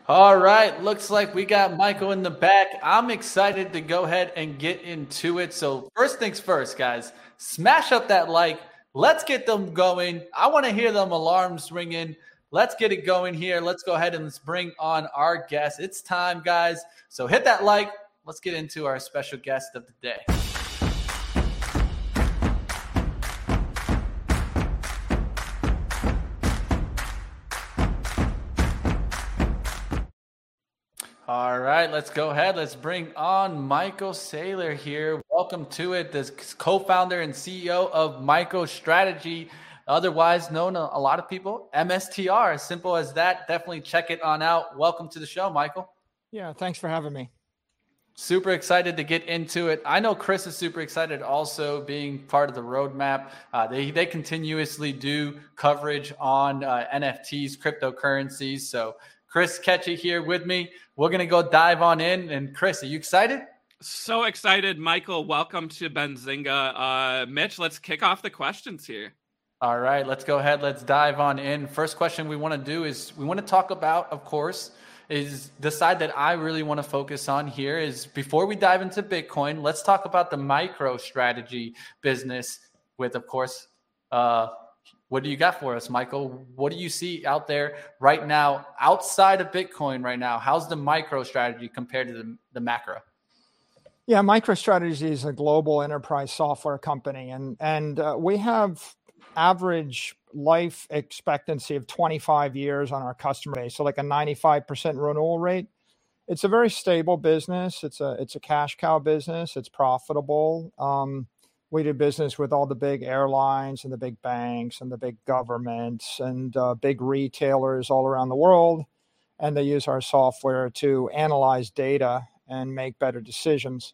All right, looks like we got Michael in the back. I'm excited to go ahead and get into it. So, first things first, guys, smash up that like. Let's get them going. I want to hear them alarms ringing. Let's get it going here. Let's go ahead and let's bring on our guest. It's time, guys. So, hit that like. Let's get into our special guest of the day. All right, let's go ahead. Let's bring on Michael Saylor here. Welcome to it, the co-founder and CEO of MicroStrategy, otherwise known to a lot of people, MSTR. As simple as that. Definitely check it on out. Welcome to the show, Michael. Yeah, thanks for having me. Super excited to get into it. I know Chris is super excited also being part of the roadmap. They continuously do coverage on NFTs, cryptocurrencies. So Chris Ketchy here with me. We're going to go dive on in. And Chris, are you excited? So excited, Michael. Welcome to Benzinga. Mitch, let's kick off the questions here. All right, let's go ahead. Let's dive on in. First question we want to do is we want to talk about, of course, is the side that I really want to focus on here is before we dive into Bitcoin, let's talk about the MicroStrategy business with, of course, what do you got for us, Michael? What do you see out there right now outside of Bitcoin right now? How's the MicroStrategy compared to the macro? Yeah, MicroStrategy is a global enterprise software company, and we have average life expectancy of 25 years on our customer base, so like a 95% renewal rate. It's a very stable business. It's a cash cow business. It's profitable. We do business with all the big airlines and the big banks and the big governments and big retailers all around the world. And they use our software to analyze data and make better decisions.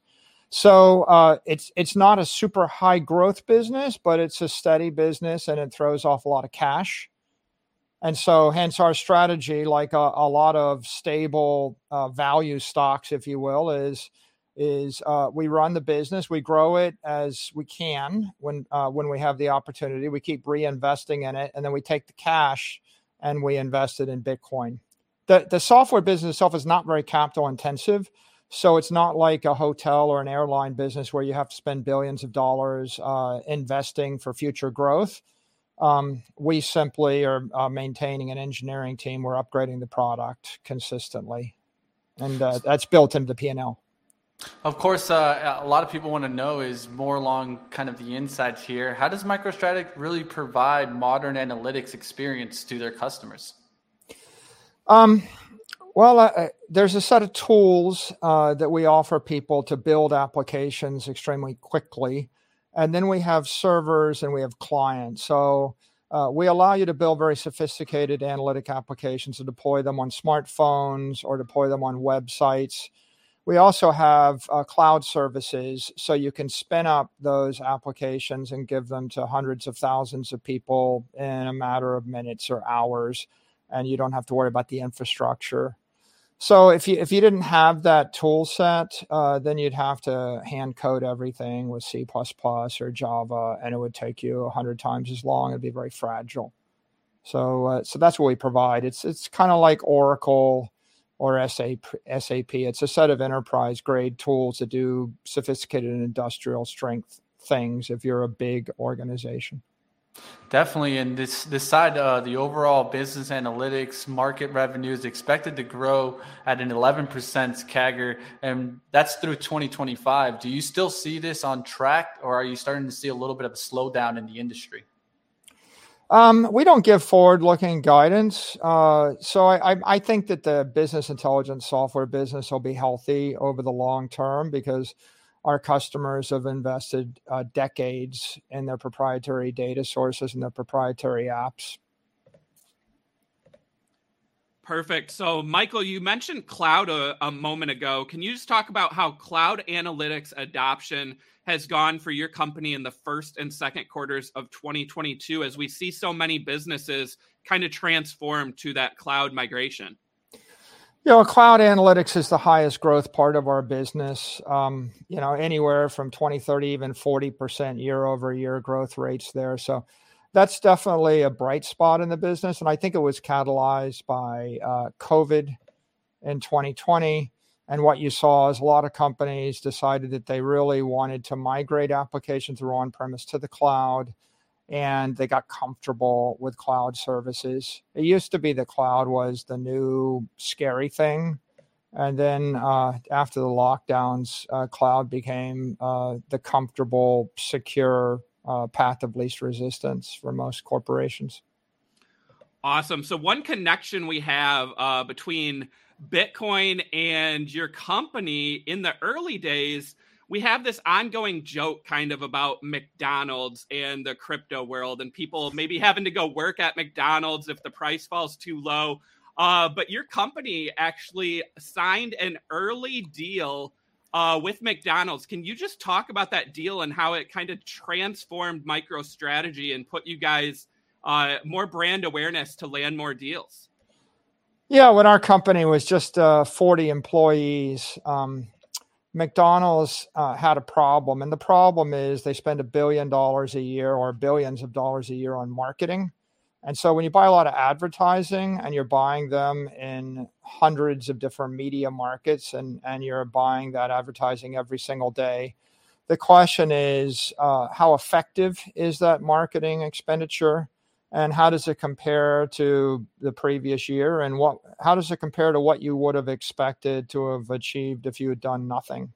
So it's not a super high growth business, but it's a steady business and it throws off a lot of cash. And so hence our strategy, like a lot of stable value stocks, if you will, is we run the business, we grow it as we can when we have the opportunity. We keep reinvesting in it, and then we take the cash and we invest it in Bitcoin. The software business itself is not very capital intensive, so it's not like a hotel or an airline business where you have to spend billions of dollars investing for future growth. We simply are maintaining an engineering team. We're upgrading the product consistently, and that's built into the P&L. Of course, a lot of people want to know is more along kind of the insights here. How does MicroStrategy really provide modern analytics experience to their customers? There's a set of tools that we offer people to build applications extremely quickly. And then we have servers and we have clients. So we allow you to build very sophisticated analytic applications and deploy them on smartphones or deploy them on websites. We also have cloud services, so you can spin up those applications and give them to hundreds of thousands of people in a matter of minutes or hours, and you don't have to worry about the infrastructure. So if you didn't have that tool set, then you'd have to hand code everything with C++ or Java, and it would take you 100 times as long. It'd be very fragile. So that's what we provide. It's kind of like Oracle or SAP. It's a set of enterprise grade tools that do sophisticated industrial strength things if you're a big organization. Definitely. And this side, the overall business analytics market revenue is expected to grow at an 11% CAGR, and that's through 2025. Do you still see this on track, or are you starting to see a little bit of a slowdown in the industry? We don't give forward-looking guidance. So I think that the business intelligence software business will be healthy over the long term because our customers have invested decades in their proprietary data sources and their proprietary apps. Perfect. So, Michael, you mentioned cloud a moment ago. Can you just talk about how cloud analytics adoption has gone for your company in the first and second quarters of 2022 as we see so many businesses kind of transform to that cloud migration? Cloud analytics is the highest growth part of our business. Anywhere from 20, 30, even 40% year over year growth rates there. So that's definitely a bright spot in the business. And I think it was catalyzed by COVID in 2020. And what you saw is a lot of companies decided that they really wanted to migrate applications that were on-premise to the cloud, and they got comfortable with cloud services. It used to be the cloud was the new scary thing. And then after the lockdowns, cloud became the comfortable, secure path of least resistance for most corporations. Awesome. So one connection we have between Bitcoin and your company in the early days, we have this ongoing joke kind of about McDonald's and the crypto world and people maybe having to go work at McDonald's if the price falls too low. But your company actually signed an early deal with McDonald's. Can you just talk about that deal and how it kind of transformed MicroStrategy and put you guys more brand awareness to land more deals? Yeah, when our company was just 40 employees, McDonald's had a problem. And the problem is they spend $1 billion a year or billions of dollars a year on marketing. And so when you buy a lot of advertising and you're buying them in hundreds of different media markets and you're buying that advertising every single day, the question is how effective is that marketing expenditure? And how does it compare to the previous year? And how does it compare to what you would have expected to have achieved if you had done nothing?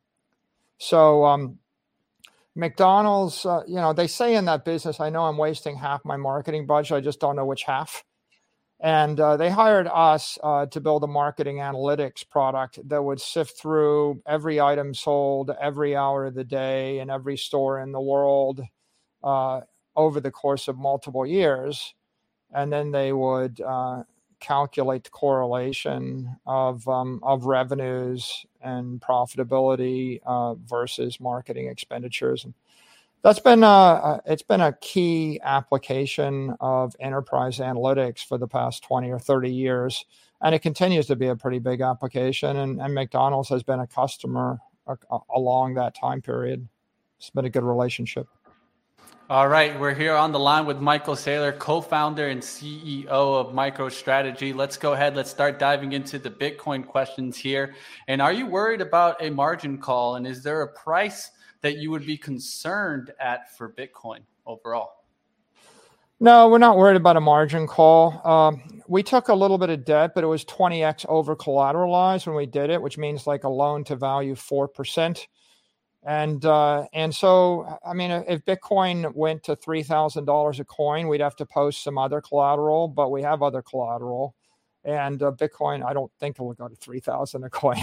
So McDonald's, they say in that business, I know I'm wasting half my marketing budget. I just don't know which half. And they hired us to build a marketing analytics product that would sift through every item sold every hour of the day in every store in the world over the course of multiple years. And then they would calculate the correlation of revenues and profitability versus marketing expenditures. And that's been it's been a key application of enterprise analytics for the past 20 or 30 years. And it continues to be a pretty big application. And McDonald's has been a customer along that time period. It's been a good relationship. All right, we're here on the line with Michael Saylor, co-founder and CEO of MicroStrategy. Let's go ahead. Let's start diving into the Bitcoin questions here. And are you worried about a margin call? And is there a price that you would be concerned at for Bitcoin overall? No, we're not worried about a margin call. We took a little bit of debt, but it was 20x over collateralized when we did it, which means like a loan to value 4%. And so, I mean, if Bitcoin went to $3,000 a coin, we'd have to post some other collateral, but we have other collateral. And Bitcoin, I don't think it will go to 3,000 a coin.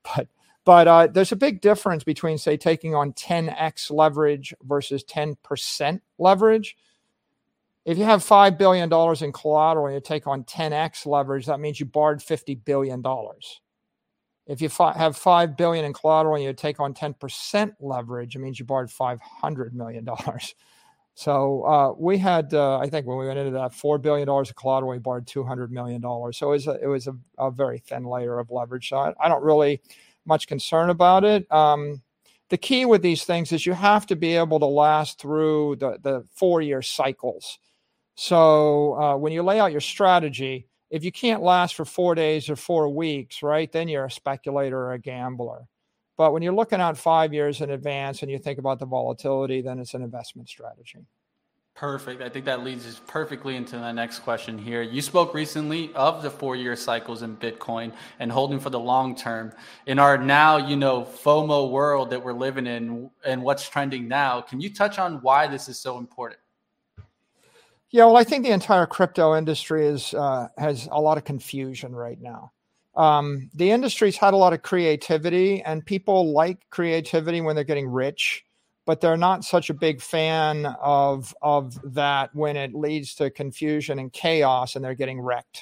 But there's a big difference between, say, taking on 10x leverage versus 10% leverage. If you have $5 billion in collateral and you take on 10x leverage, that means you borrowed $50 billion. If you have $5 billion in collateral and you take on 10% leverage, it means you borrowed $500 million. So we had, I think when we went into that, $4 billion of collateral, we borrowed $200 million. So it was a very thin layer of leverage. So I don't really much concern about it. The key with these things is you have to be able to last through the 4-year cycles. So when you lay out your strategy, if you can't last for 4 days or 4 weeks, right, then you're a speculator or a gambler. But when you're looking out 5 years in advance and you think about the volatility, then it's an investment strategy. Perfect. I think that leads us perfectly into the next question here. You spoke recently of the 4-year cycles in Bitcoin and holding for the long term. In our now, FOMO world that we're living in and what's trending now, can you touch on why this is so important? Yeah, well, I think the entire crypto industry has a lot of confusion right now. The industry's had a lot of creativity, and people like creativity when they're getting rich, but they're not such a big fan of that when it leads to confusion and chaos and they're getting wrecked.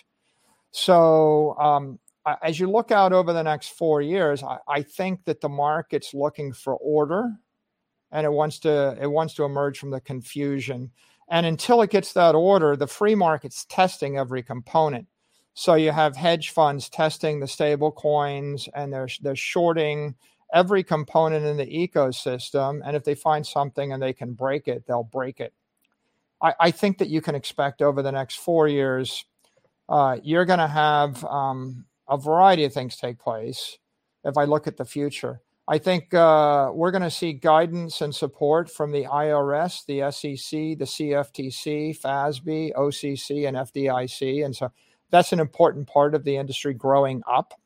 So as you look out over the next 4 years, I think that the market's looking for order, and it wants to emerge from the confusion. And until it gets that order, the free market's testing every component. So you have hedge funds testing the stable coins, and they're shorting every component in the ecosystem. And if they find something and they can break it, they'll break it. I think that you can expect over the next 4 years, you're going to have a variety of things take place if I look at the future. I think we're going to see guidance and support from the IRS, the SEC, the CFTC, FASB, OCC, and FDIC. And so that's an important part of the industry growing up.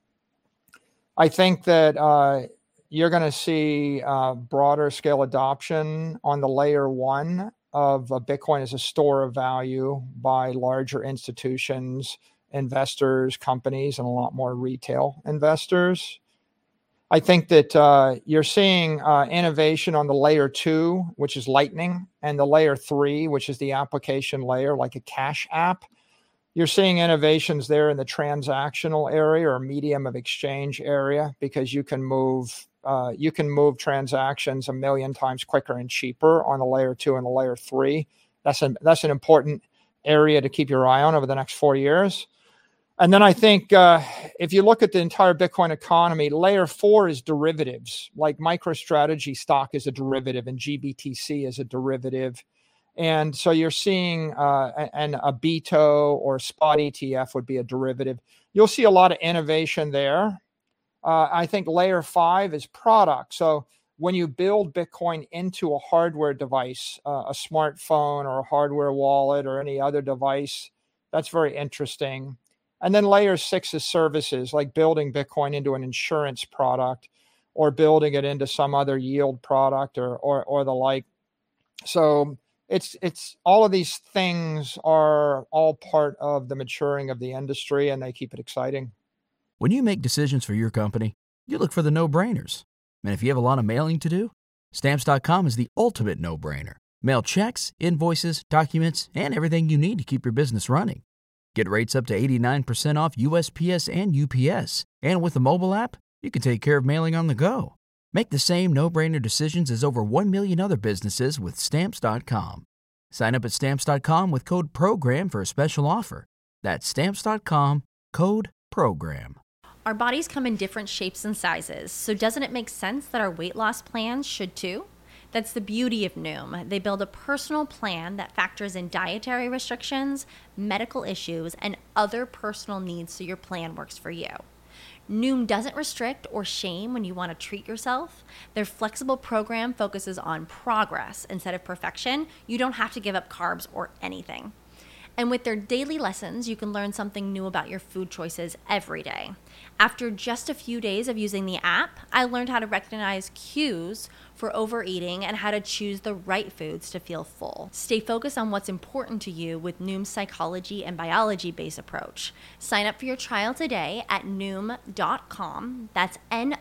I think that you're going to see broader scale adoption on the layer one of Bitcoin as a store of value by larger institutions, investors, companies, and a lot more retail investors. I think that you're seeing innovation on the layer 2, which is Lightning, and the layer 3, which is the application layer, like a Cash App. You're seeing innovations there in the transactional area or medium of exchange area, because you can move transactions 1 million times quicker and cheaper on the layer 2 and the layer 3. That's an important area to keep your eye on over the next 4 years. And then I think if you look at the entire Bitcoin economy, layer 4 is derivatives, like MicroStrategy stock is a derivative and GBTC is a derivative. And so you're seeing and a BITO or spot ETF would be a derivative. You'll see a lot of innovation there. I think layer 5 is product. So when you build Bitcoin into a hardware device, a smartphone or a hardware wallet or any other device, that's very interesting. And then layer 6 is services, like building Bitcoin into an insurance product or building it into some other yield product or the like. So it's all of these things are all part of the maturing of the industry, and they keep it exciting. When you make decisions for your company, you look for the no-brainers. And if you have a lot of mailing to do, Stamps.com is the ultimate no-brainer. Mail checks, invoices, documents, and everything you need to keep your business running. Get rates up to 89% off USPS and UPS. And with the mobile app, you can take care of mailing on the go. Make the same no-brainer decisions as over 1 million other businesses with Stamps.com. Sign up at Stamps.com with code PROGRAM for a special offer. That's Stamps.com, code PROGRAM. Our bodies come in different shapes and sizes, so doesn't it make sense that our weight loss plans should too? That's the beauty of Noom. They build a personal plan that factors in dietary restrictions, medical issues, and other personal needs so your plan works for you. Noom doesn't restrict or shame when you want to treat yourself. Their flexible program focuses on progress instead of perfection. You don't have to give up carbs or anything. And with their daily lessons, you can learn something new about your food choices every day. After just a few days of using the app, I learned how to recognize cues for overeating and how to choose the right foods to feel full. Stay focused on what's important to you with Noom's psychology and biology-based approach. Sign up for your trial today at Noom.com. That's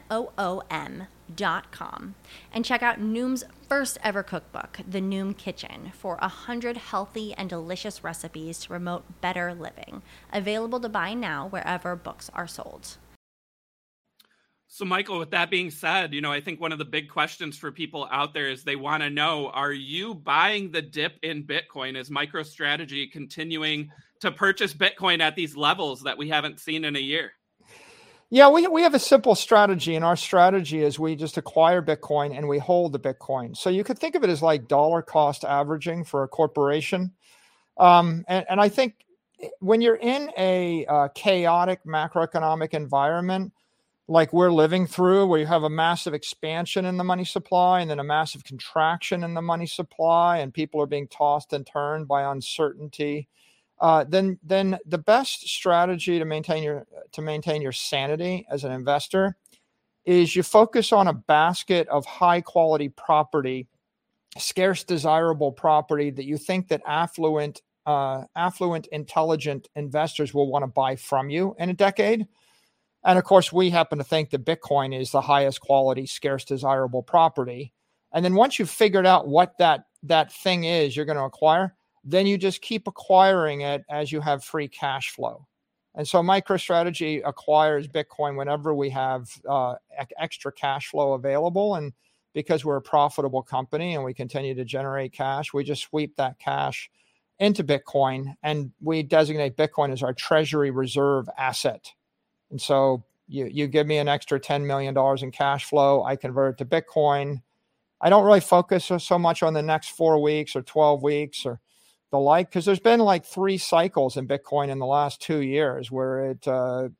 Noom.com. And check out Noom's first ever cookbook, The Noom Kitchen, for 100 healthy and delicious recipes to promote better living. Available to buy now wherever books are sold. So, Michael, with that being said, I think one of the big questions for people out there is they want to know, are you buying the dip in Bitcoin? Is MicroStrategy continuing to purchase Bitcoin at these levels that we haven't seen in a year? Yeah, we have a simple strategy, and our strategy is we just acquire Bitcoin and we hold the Bitcoin. So you could think of it as like dollar cost averaging for a corporation. And I think when you're in a chaotic macroeconomic environment, like we're living through, where you have a massive expansion in the money supply and then a massive contraction in the money supply, and people are being tossed and turned by uncertainty, then the best strategy to maintain your sanity as an investor is you focus on a basket of high quality property, scarce desirable property that you think that affluent, intelligent investors will want to buy from you in a decade. And of course, we happen to think that Bitcoin is the highest quality, scarce, desirable property. And then once you've figured out what that thing is you're going to acquire, then you just keep acquiring it as you have free cash flow. And so MicroStrategy acquires Bitcoin whenever we have extra cash flow available. And because we're a profitable company and we continue to generate cash, we just sweep that cash into Bitcoin, and we designate Bitcoin as our treasury reserve asset. And so you give me an extra $10 million in cash flow, I convert it to Bitcoin. I don't really focus so much on the next 4 weeks or 12 weeks or the like, because there's been like 3 cycles in Bitcoin in the last 2 years where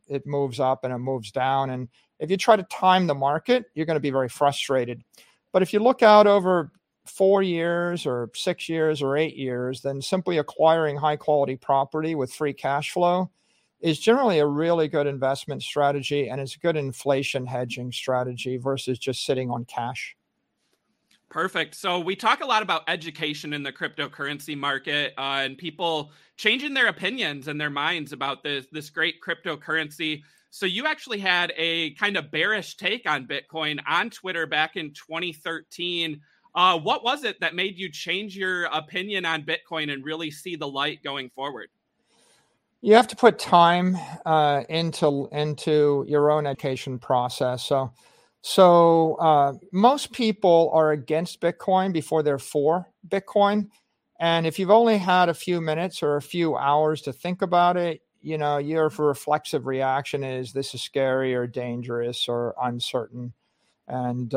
it moves up and it moves down. And if you try to time the market, you're going to be very frustrated. But if you look out over 4 years or 6 years or 8 years, then simply acquiring high quality property with free cash flow is generally a really good investment strategy, and it's a good inflation hedging strategy versus just sitting on cash. Perfect. So we talk a lot about education in the cryptocurrency market and people changing their opinions and their minds about this great cryptocurrency. So you actually had a kind of bearish take on Bitcoin on Twitter back in 2013. What was it that made you change your opinion on Bitcoin and really see the light going forward? You have to put time into your own education process. So most people are against Bitcoin before they're for Bitcoin. And if you've only had a few minutes or a few hours to think about it, your reflexive reaction is this is scary or dangerous or uncertain. And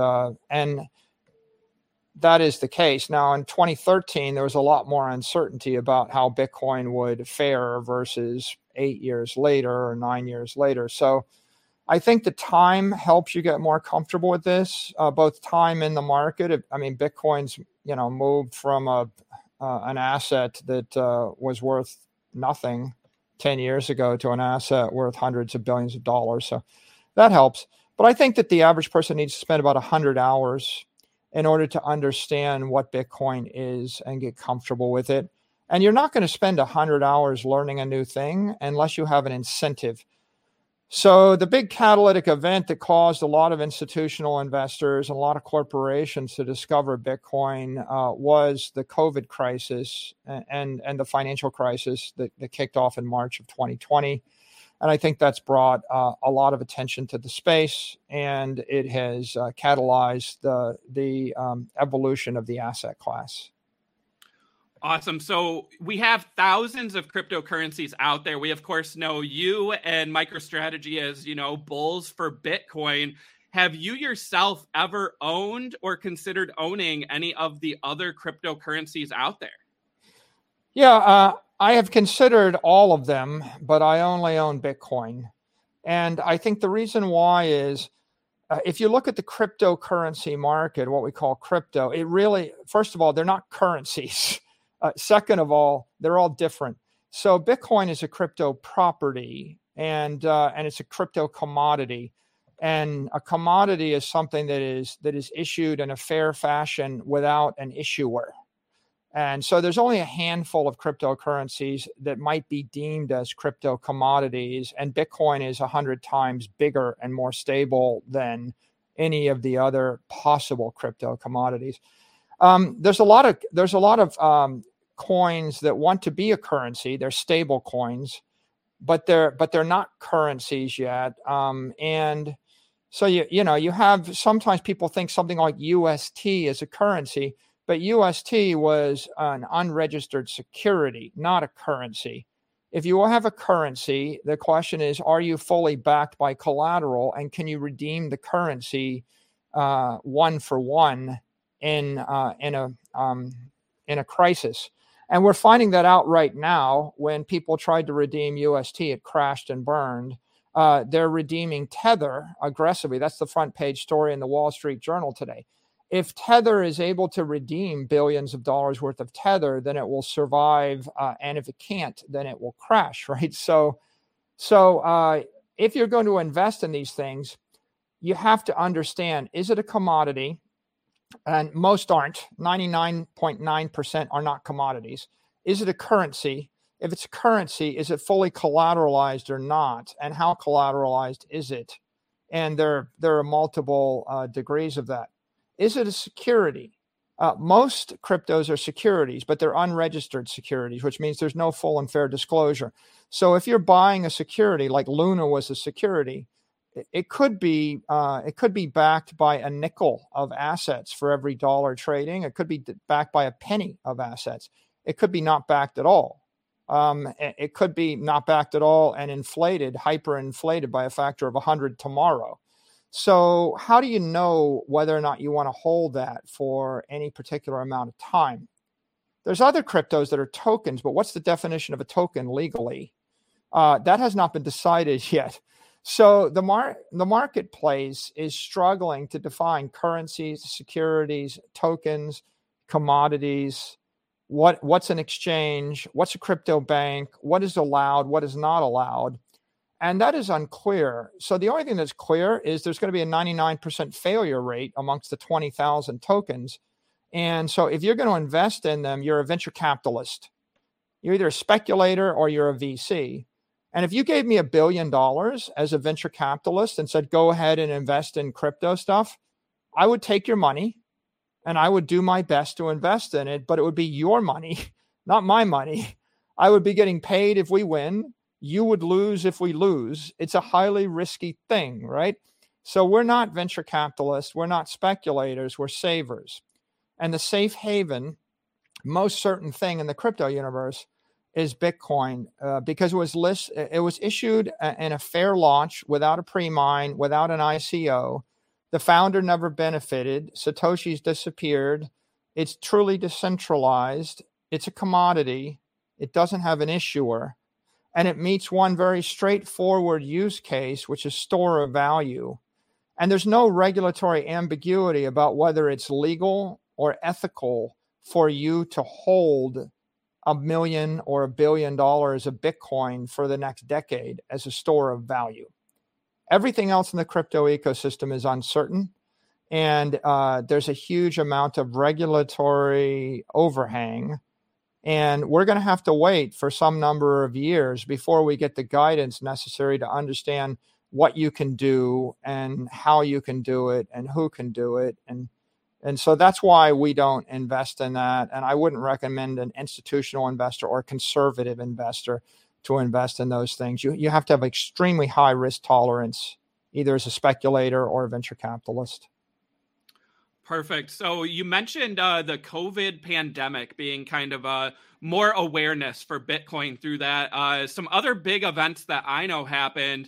that is the case. Now, in 2013, there was a lot more uncertainty about how Bitcoin would fare versus 8 years later or 9 years later. So I think the time helps you get more comfortable with this, both time in the market. Bitcoin's, moved from an asset that was worth nothing 10 years ago to an asset worth hundreds of billions of dollars. So that helps. But I think that the average person needs to spend about 100 hours in order to understand what Bitcoin is and get comfortable with it. And you're not going to spend 100 hours learning a new thing unless you have an incentive. So the big catalytic event that caused a lot of institutional investors and a lot of corporations to discover Bitcoin was the COVID crisis and the financial crisis that kicked off in March of 2020. And I think that's brought a lot of attention to the space, and it has catalyzed the evolution of the asset class. Awesome. So we have thousands of cryptocurrencies out there. We, of course, know you and MicroStrategy as, bulls for Bitcoin. Have you yourself ever owned or considered owning any of the other cryptocurrencies out there? Yeah, I have considered all of them, but I only own Bitcoin. And I think the reason why is if you look at the cryptocurrency market, what we call crypto, it really, first of all, they're not currencies. Second of all, they're all different. So Bitcoin is a crypto property and it's a crypto commodity. And a commodity is something that is issued in a fair fashion without an issuer. And so there's only a handful of cryptocurrencies that might be deemed as crypto commodities, and Bitcoin is 100 times bigger and more stable than any of the other possible crypto commodities. There's a lot of coins that want to be a currency. They're stable coins, but they're not currencies yet. And so you have, sometimes people think something like UST is a currency. But UST was an unregistered security, not a currency. If you have a currency, the question is, are you fully backed by collateral, and can you redeem the currency one for one in a crisis? And we're finding that out right now. When people tried to redeem UST, it crashed and burned. They're redeeming Tether aggressively. That's the front page story in the Wall Street Journal today. If Tether is able to redeem billions of dollars worth of Tether, then it will survive. And if it can't, then it will crash, right? So if you're going to invest in these things, you have to understand, is it a commodity? And most aren't. 99.9% are not commodities. Is it a currency? If it's a currency, is it fully collateralized or not? And how collateralized is it? And there are multiple degrees of that. Is it a security? Most cryptos are securities, but they're unregistered securities, which means there's no full and fair disclosure. So if you're buying a security, like Luna was a security, it could be backed by a nickel of assets for every dollar trading. It could be backed by a penny of assets. It could be not backed at all. It could be not backed at all and hyperinflated by a factor of 100 tomorrow. So how do you know whether or not you want to hold that for any particular amount of time? There's other cryptos that are tokens, but what's the definition of a token legally? That has not been decided yet. So the marketplace is struggling to define currencies, securities, tokens, commodities. What's an exchange? What's a crypto bank? What is allowed? What is not allowed? And that is unclear. So the only thing that's clear is there's going to be a 99% failure rate amongst the 20,000 tokens. And so if you're going to invest in them, you're a venture capitalist. You're either a speculator or you're a VC. And if you gave me $1 billion as a venture capitalist and said, go ahead and invest in crypto stuff, I would take your money and I would do my best to invest in it, but it would be your money, not my money. I would be getting paid if we win. You would lose if we lose. It's a highly risky thing, right? So we're not venture capitalists. We're not speculators. We're savers. And the safe haven, most certain thing in the crypto universe is Bitcoin, because it was issued in a fair launch without a pre-mine, without an ICO. The founder never benefited. Satoshi's disappeared. It's truly decentralized. It's a commodity. It doesn't have an issuer. And it meets one very straightforward use case, which is store of value. And there's no regulatory ambiguity about whether it's legal or ethical for you to hold $1 million or $1 billion of Bitcoin for the next decade as a store of value. Everything else in the crypto ecosystem is uncertain. And there's a huge amount of regulatory overhang. And we're going to have to wait for some number of years before we get the guidance necessary to understand what you can do and how you can do it and who can do it. And so that's why we don't invest in that. And I wouldn't recommend an institutional investor or a conservative investor to invest in those things. You have to have extremely high risk tolerance, either as a speculator or a venture capitalist. Perfect. So you mentioned the COVID pandemic being kind of more awareness for Bitcoin through that. Some other big events that I know happened,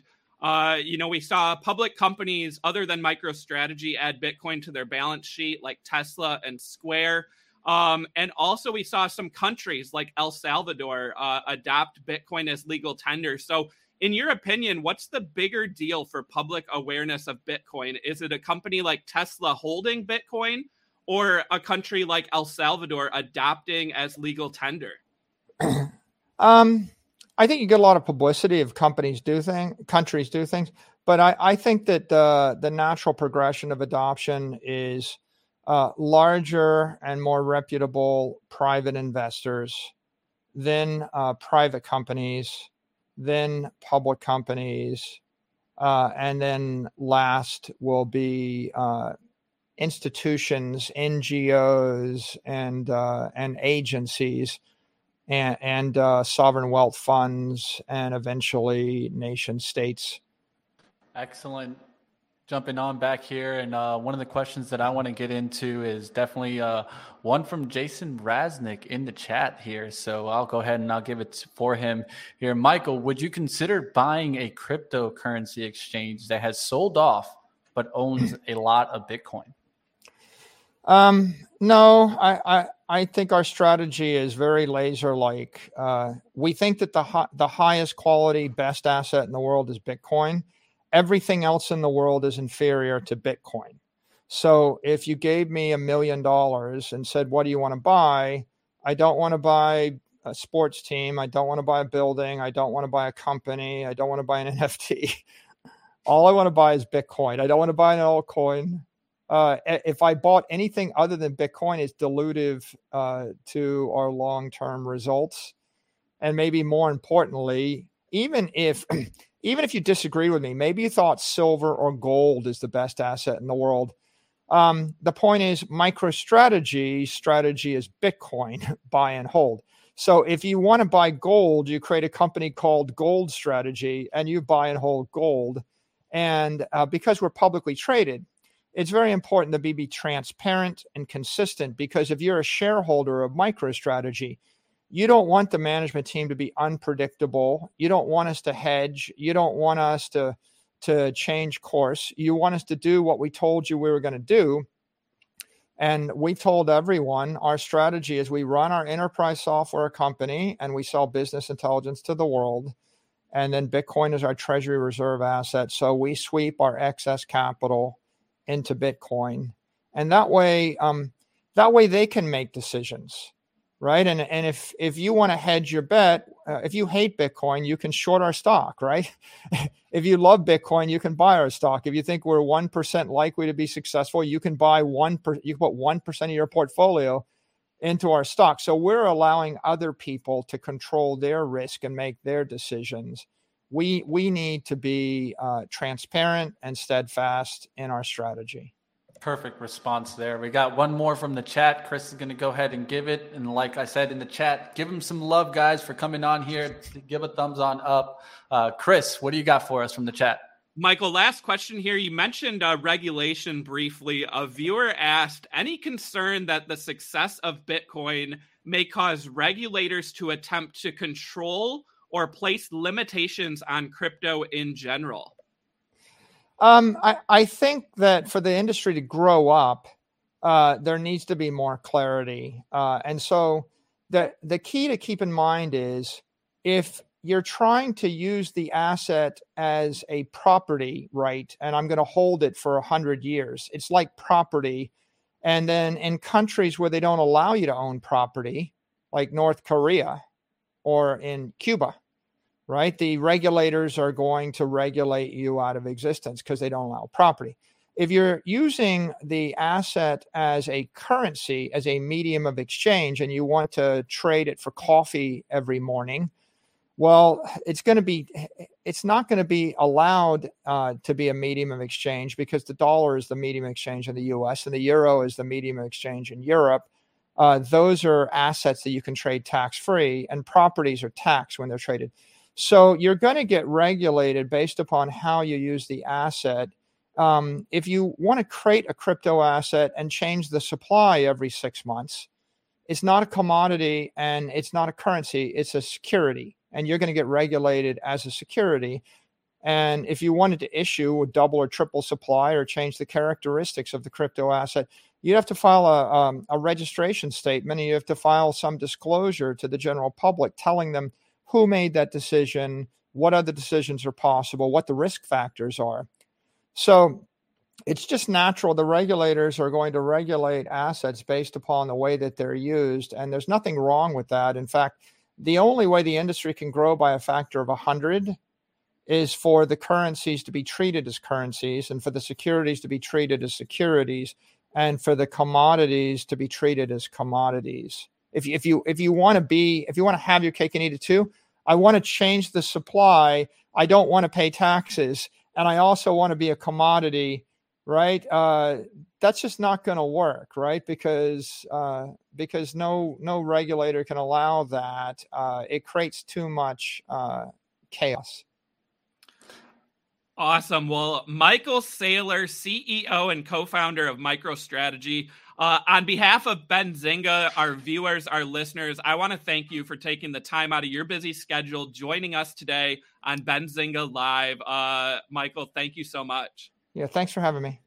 we saw public companies other than MicroStrategy add Bitcoin to their balance sheet, like Tesla and Square. And also we saw some countries like El Salvador adopt Bitcoin as legal tender. So in your opinion, what's the bigger deal for public awareness of Bitcoin? Is it a company like Tesla holding Bitcoin or a country like El Salvador adopting as legal tender? I think you get a lot of publicity if countries do things. But I think that the natural progression of adoption is larger and more reputable private investors, then private companies, then public companies, and then last will be institutions, NGOs, and agencies, and sovereign wealth funds, and eventually nation states. Excellent. Jumping on back here, and one of the questions that I want to get into is definitely one from Jason Raznick in the chat here. So I'll go ahead and I'll give it for him here. Michael, would you consider buying a cryptocurrency exchange that has sold off but owns a lot of Bitcoin? No, I think our strategy is very laser-like. We think that the highest quality, best asset in the world is Bitcoin. Everything else in the world is inferior to Bitcoin. So if you gave me $1 million and said, what do you want to buy? I don't want to buy a sports team. I don't want to buy a building. I don't want to buy a company. I don't want to buy an NFT. All I want to buy is Bitcoin. I don't want to buy an altcoin. If I bought anything other than Bitcoin, it's dilutive to our long-term results. And maybe more importantly, even if you disagree with me, maybe you thought silver or gold is the best asset in the world. The point is MicroStrategy strategy is Bitcoin, buy and hold. So if you want to buy gold, you create a company called Gold Strategy and you buy and hold gold. And because we're publicly traded, it's very important that we be transparent and consistent, because if you're a shareholder of MicroStrategy, you don't want the management team to be unpredictable. You don't want us to hedge. You don't want us to change course. You want us to do what we told you we were going to do. And we told everyone our strategy is we run our enterprise software company and we sell business intelligence to the world. And then Bitcoin is our treasury reserve asset. So we sweep our excess capital into Bitcoin. And that way they can make decisions, right? And if you want to hedge your bet, if you hate Bitcoin, you can short our stock, right? If you love Bitcoin, you can buy our stock. If you think we're 1% likely to be successful, you can buy you can put 1% of your portfolio into our stock. So we're allowing other people to control their risk and make their decisions. We need to be transparent and steadfast in our strategy. Perfect response there. We got one more from the chat. Chris is going to go ahead and give it. And like I said in the chat, give him some love, guys, for coming on here. Give a thumbs on up. Chris, what do you got for us from the chat? Michael, last question here. You mentioned regulation briefly. A viewer asked, any concern that the success of Bitcoin may cause regulators to attempt to control or place limitations on crypto in general? I think that for the industry to grow up, there needs to be more clarity. And so the key to keep in mind is if you're trying to use the asset as a property right, and I'm going to hold it for 100 years, it's like property. And then in countries where they don't allow you to own property, like North Korea or in Cuba, right? The regulators are going to regulate you out of existence because they don't allow property. If you're using the asset as a currency, as a medium of exchange, and you want to trade it for coffee every morning, well, it's not going to be allowed to be a medium of exchange because the dollar is the medium of exchange in the US and the euro is the medium of exchange in Europe. Those are assets that you can trade tax-free, and properties are taxed when they're traded. So you're going to get regulated based upon how you use the asset. If you want to create a crypto asset and change the supply every 6 months, it's not a commodity and it's not a currency, it's a security. And you're going to get regulated as a security. And if you wanted to issue a double or triple supply or change the characteristics of the crypto asset, you'd have to file a registration statement, and you have to file some disclosure to the general public telling them who made that decision, what other decisions are possible, what the risk factors are. So it's just natural. The regulators are going to regulate assets based upon the way that they're used, and there's nothing wrong with that. In fact, the only way the industry can grow by a factor of 100 is for the currencies to be treated as currencies, and for the securities to be treated as securities, and for the commodities to be treated as commodities. If you want to have your cake and eat it too, I want to change the supply. I don't want to pay taxes, and I also want to be a commodity, right? That's just not going to work, right? Because no regulator can allow that. It creates too much chaos. Awesome. Well, Michael Saylor, CEO and co-founder of MicroStrategy. On behalf of Benzinga, our viewers, our listeners, I want to thank you for taking the time out of your busy schedule, joining us today on Benzinga Live. Michael, thank you so much. Yeah, thanks for having me.